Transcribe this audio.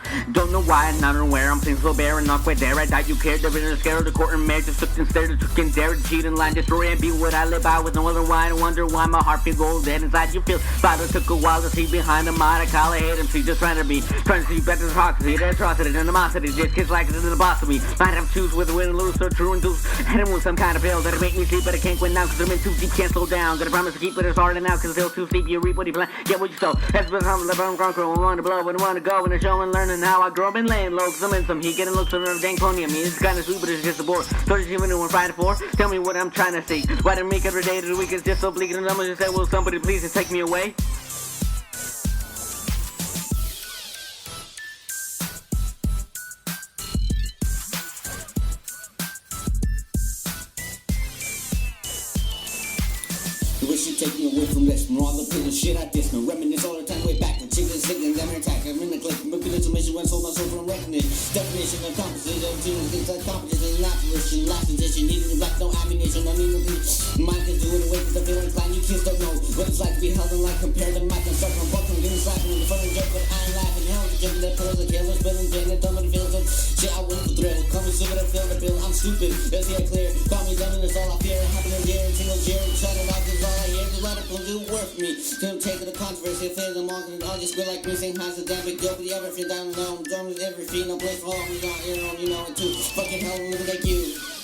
Don't know why, I'm not aware. I'm feeling so bare and not quite there. I doubt you cared. There isn't a scare of the court and mayor. Just looked and stared at took and dared. Cheat and lie, destroy and be what I live by with no other wine. I wonder why my heart feels gold dead inside you feel. Father took a while to see behind the mind. I call it hate him. See, just trying to see better hypocrisy, the atrocity, the animosity. Just kids like it in the boss of me. Might have to choose with a win and lose, so true and deuce. Hit him with some kind of pill that'll make me sleep, but I can't quit now because I'm in too deep, can't slow down. Gotta promise to keep it as hard and out because it's too steep. You reap what you plant, get what you sow. That's been something that I'm conquering. I want to blow, but I want to go and I show and learning how I grow up and laying low because I'm in some heat, getting looks on a dang pony. I mean, it's kind of sweet, but it's just a bore. So just even when Friday for, tell me what I'm trying to see. Why do make every day to the week is just so bleak and I'm just say, will somebody please just take me away? Wish you'd take me away from this, from all the pillow shit I diss. No reminisce all the time, way back when chickens sitting down and attack. I'm in the click, manipulation, mission, when sold my soul from reckoning. Definition of composition, things like competition, not fruition, last position, needing black, no ammunition, no need to be. Mind can do it away, cause I feel inclined, you kids don't know what it's like to be held in line compared to my concern. I'm buckling, getting slapping in the front of the joke, but I ain't laughing. Hell, the jumping that pillows, the killers, spilling, getting it, nobody feels it. Shit, I went for thrill, come and stupid, I feel the bill, I'm stupid, let's hear clear. Call me dumb, and it's all I fear, happening here, and single cheer, shut it off, is all I hear. Let it do work for me. Couldn't take the controversy, I feel the market and all just feel like me, same house as damn big guilty, everything down low, I'm done with every feet, no place for all, you know, it too. Fucking hell, living like you.